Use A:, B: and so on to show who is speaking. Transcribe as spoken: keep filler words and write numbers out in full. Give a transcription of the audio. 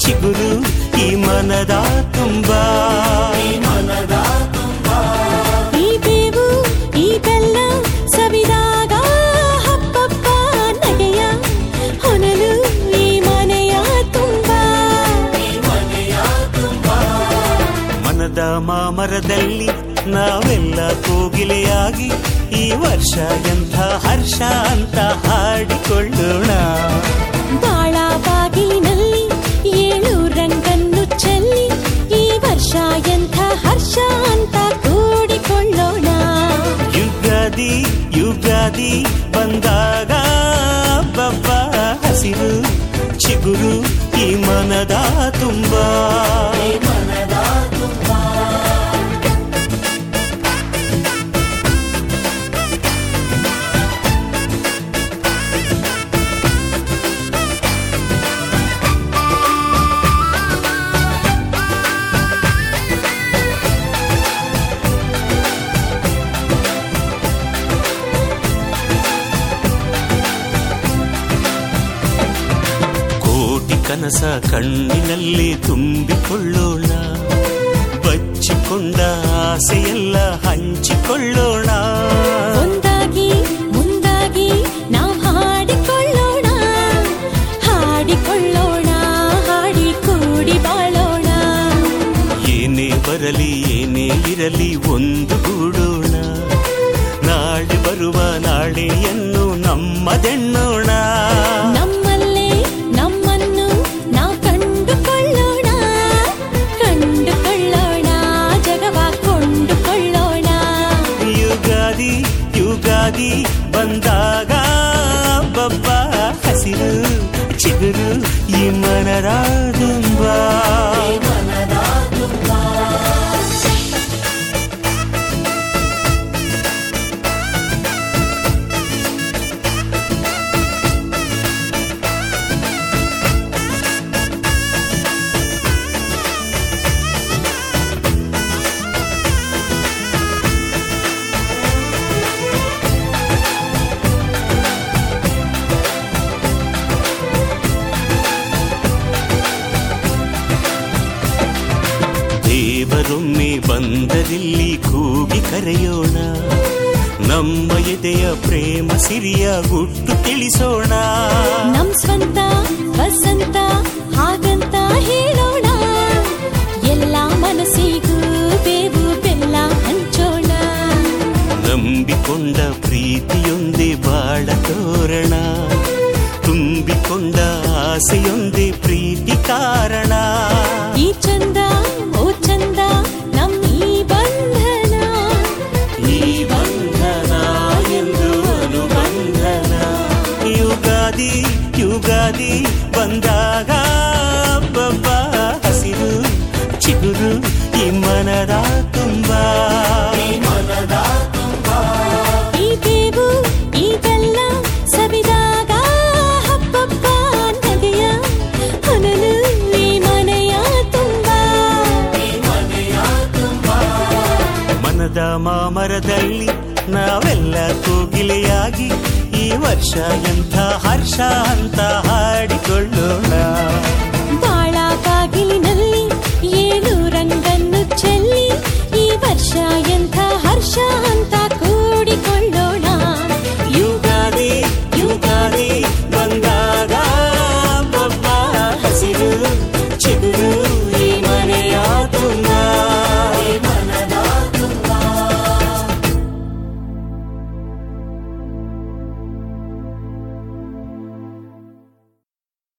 A: ಚಿಗುರು ಈ ಮನದ ತುಂಬ.
B: ಈ ಬೇವು ಈ ಬೆಲ್ಲ ಸವಿದಾಗ ಹಬ್ಬಬ್ಬ ನಗೆಯ ಹೊನಲು ಈ ಮನೆಯ ತುಂಬ.
A: ಮನದ ಮಾಮರದಲ್ಲಿ ನಾವೆಲ್ಲ ಕೋಗಿಲೆಯಾಗಿ ಈ ವರ್ಷ ಎಂಥ ಹರ್ಷ ಅಂತ ಹಾಡಿಕೊಳ್ಳೋಣ.
B: ಬಾಳ ಬಾಗಿಲಿನಲ್ಲಿ ಏಳು ರಂಗನ್ನು ಚೆಲ್ಲಿ ಈ ವರ್ಷ ಎಂಥ ಹರ್ಷ ಅಂತ ಕೂಡಿಕೊಳ್ಳೋಣ.
A: ಯುಗಾದಿ ಯುಗಾದಿ ಬಂದಾಗ ಬಬ್ಬ ಹಸಿರು ಚಿಗುರು ಈ ಮನದ ತುಂಬ. ಕನಸ ಕಣ್ಣಿನಲ್ಲಿ ತುಂಬಿಕೊಳ್ಳೋಣ, ಬಚ್ಚಿಕೊಂಡ ಆಸೆಯೆಲ್ಲ ಹಂಚಿಕೊಳ್ಳೋಣ.
B: ಒಂದಾಗಿ ಮುಂದಾಗಿ ನಾವು ಹಾಡಿಕೊಳ್ಳೋಣ, ಹಾಡಿಕೊಳ್ಳೋಣ, ಹಾಡಿ ಕೂಡಿ ಬಾಳೋಣ.
A: ಏನೇ ಬರಲಿ ಏನೇ ಇರಲಿ ಒಂದು ಗೂಡೋಣ, ನಾಳೆ ಬರುವ ನಾಳೆಯನ್ನು ನಮ್ಮದೆನ್ನೋಣ. ಯುಗಾದಿ ಬಂದಾಗ ಬಬ್ಬ ಹಸಿರು ಚಿಗುರು ಈ ಮನದ ತುಂಬ. ದೇವರೊಮ್ಮೆ ಬಂದರಿಲ್ಲಿ ಕೂಗಿ ಕರೆಯೋಣ, ನಮ್ಮ ಎದೆಯ ಪ್ರೇಮ ಸಿರಿಯ ಗುಟ್ಟು ತಿಳಿಸೋಣ.
B: ನಮ್ ಸ್ವಂತ ವಸಂತ ಹಾಗಂತ ಹೇಳೋಣ, ಎಲ್ಲ ಮನಸ್ಸಿಗೂ ಬೇವು ಬೆಲ್ಲ ಹಂಚೋಣ.
A: ನಂಬಿಕೊಂಡ ಪ್ರೀತಿಯೊಂದೇ ಬಾಳ ತೋರಣ, ತುಂಬಿಕೊಂಡ ಆಸೆಯೊಂದೇ ಪ್ರೀತಿ ಕಾರಣ.
B: ಈ ಚಂದ ಓ ಚಂದ ನಮ್ ಈ ಬಂಧನ,
A: ಈ ಬಂಧನ ಎಂದು ಅನುಬಂಧನ. ಯುಗಾದಿ ಯುಗಾದಿ ಬಂದಾಗ ಬಬ್ಬ ಹಸಿರು ಚಿಗುರು ಈ ಮನದ ತುಂಬ.
B: ಈ ಬೇವು ಈ ಬೆಲ್ಲ ಸವಿದಾಗ ಹಬ್ಬಬ್ಬ ನಗೆಯ ಹೊನಲು ಈ ಮನೆಯ ತುಂಬ.
A: ಮನದ ಮಾಮರದಲ್ಲಿ ನಾವೆಲ್ಲ ಕೋಗಿಲೆಯಾಗಿ ಈ ವರ್ಷ ಎಂಥ ಹರ್ಷ ಅಂತ ಹಾಡಿಕೊಳ್ಳೋಣ.
B: ಬಾಳ ಬಾಗಿಲಿನಲ್ಲಿ ಏಳು ರಂಗನ್ನು ಚೆಲ್ಲಿ ಈ ವರ್ಷ ಎಂಥ